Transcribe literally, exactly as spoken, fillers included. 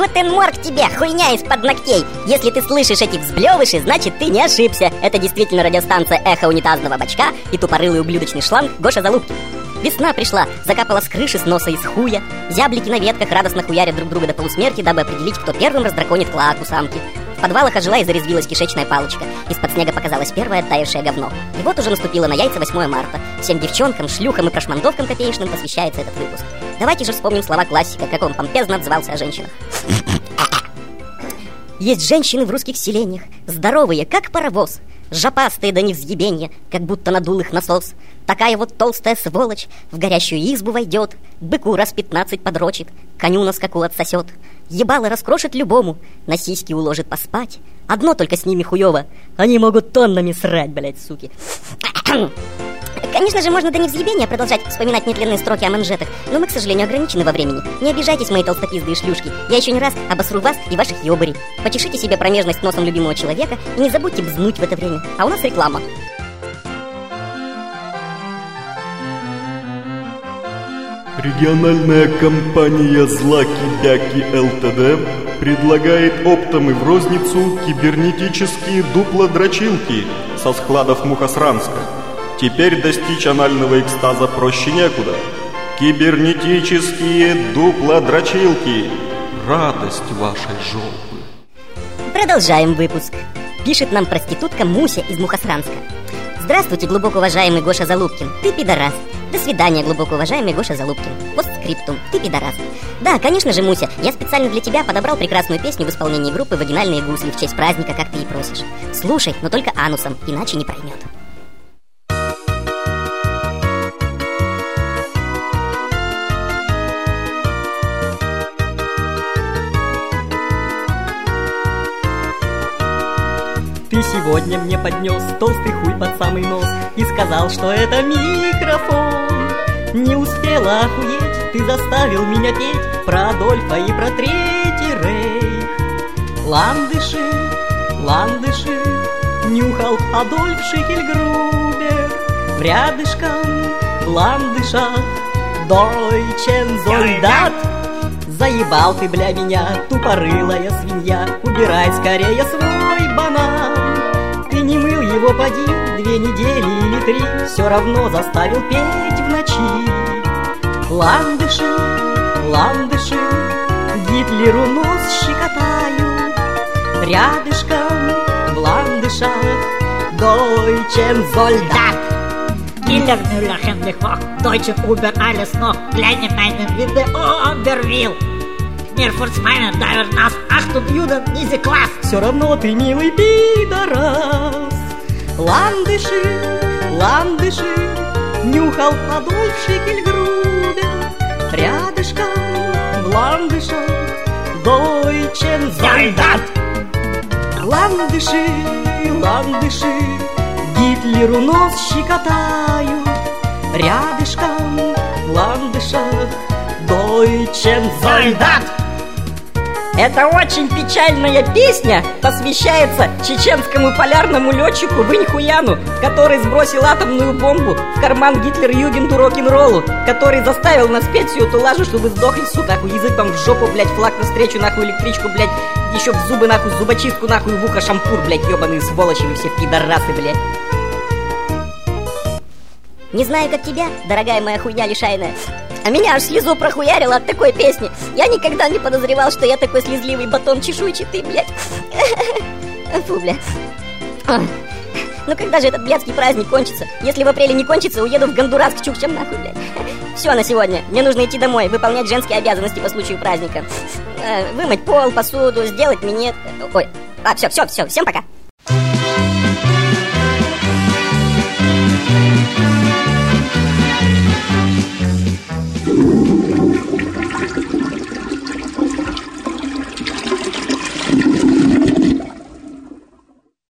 Гутен морг тебе, хуйня из-под ногтей. Если ты слышишь эти взблевыши, значит ты не ошибся. Это действительно радиостанция «Эхо унитазного бачка» и тупорылый ублюдочный шланг Гоша Залупкин. Весна пришла, закапала с крыши, с носа и с хуя. Зяблики на ветках радостно хуярят друг друга до полусмерти, дабы определить, кто первым раздраконит клоаку самки. В подвалах ожила и зарезвилась кишечная палочка. Из-под снега показалось первое оттаившее говно. И вот уже наступило на яйца восьмое марта. Всем девчонкам, шлюхам и прошмандовкам копеечным посвящается этот выпуск. Давайте же вспомним слова классика, как он помпезно отзывался о женщинах. Есть женщины в русских селениях, здоровые, как паровоз, жопастые до невзъебенья, как будто надул их насос. Такая вот толстая сволочь в горящую избу войдет, быку раз пятнадцать подрочит, коню на скаку отсосет, ебало раскрошит любому, на сиськи уложит поспать. Одно только с ними хуёво, они могут тоннами срать, блять, суки. Конечно же, можно до невзъебения продолжать вспоминать нетленные строки о манжетах, но мы, к сожалению, ограничены во времени. Не обижайтесь, мои толстопиздые шлюшки. Я еще не раз обосру вас и ваших ёбарей. Почешите себе промежность носом любимого человека и не забудьте бзнуть в это время. А у нас реклама. Региональная компания «Злаки-Бяки ЛТД» предлагает оптом и в розницу кибернетические дуплодрочилки со складов Мухосранска. Теперь достичь анального экстаза проще некуда. Кибернетические дуплодрочилки. Радость вашей жопы. Продолжаем выпуск. Пишет нам проститутка Муся из Мухосранска. Здравствуйте, глубоко уважаемый Гоша Залупкин. Ты пидорас. До свидания, глубоко уважаемый Гоша Залупкин. Постскриптум. Ты пидорас. Да, конечно же, Муся, я специально для тебя подобрал прекрасную песню в исполнении группы «Вагинальные гусли» в честь праздника, как ты и просишь. Слушай, но только анусом, иначе не проймет. Ты сегодня мне поднес толстый хуй под самый нос и сказал, что это микрофон. Не успела охуеть, ты заставил меня петь про Адольфа и про Третий Рейх. Ландыши, ландыши, нюхал Адольф Шихельгрубер. Рядышком в ландышах Дойчен Зольдат. Заебал ты, бля, меня, тупорылая свинья. Убирай скорее свой банан. Ты не мыл его, поди, две недели или три, все равно заставил петь в ночи. Ландыши, ландыши, Гитлеру нос щекотают. Рядышком в ландышах Дойчен Зольдат. Killer Müller, Hände hoch, Deutsche Uber, alles noch, kleine meinen Video Oberwil. Нерфорс Майнер, Дайвер Нас, Ахтун Юден, Низи Класс. Все равно ты милый пидорас. Ландыши, ландыши, нюхал Адольф Шихельгрубер. Рядышком в ландышах Дойчен Зольдат. Ландыши, ландыши, Гитлеру нос щекотают. Рядышком в ландышах Дойчен Зольдат. Эта очень печальная песня посвящается чеченскому полярному летчику Выньхуяну, который сбросил атомную бомбу в карман Гитлер-Югенду рок-н-роллу, который заставил нас петь всю эту лажу, чтобы сдохли, сука, нахуй, языком в жопу, блять, флаг навстречу, нахуй, электричку, блять, еще в зубы, нахуй, зубочистку, нахуй, в ухо шампур, блять, ебаные сволочи, вы все пидорасы, блять. Не знаю, как тебя, дорогая моя хуйня лишайная, а меня аж слезу прохуярило от такой песни. Я никогда не подозревал, что я такой слезливый батон чешуйчатый, блядь. Фу, блядь. Ну когда же этот блядский праздник кончится? Если в апреле не кончится, уеду в Гондурас к чукчам, нахуй, блядь. Все на сегодня. Мне нужно идти домой, выполнять женские обязанности по случаю праздника. Вымыть пол, посуду, сделать минет. Ой, а, все, все, все, всем пока.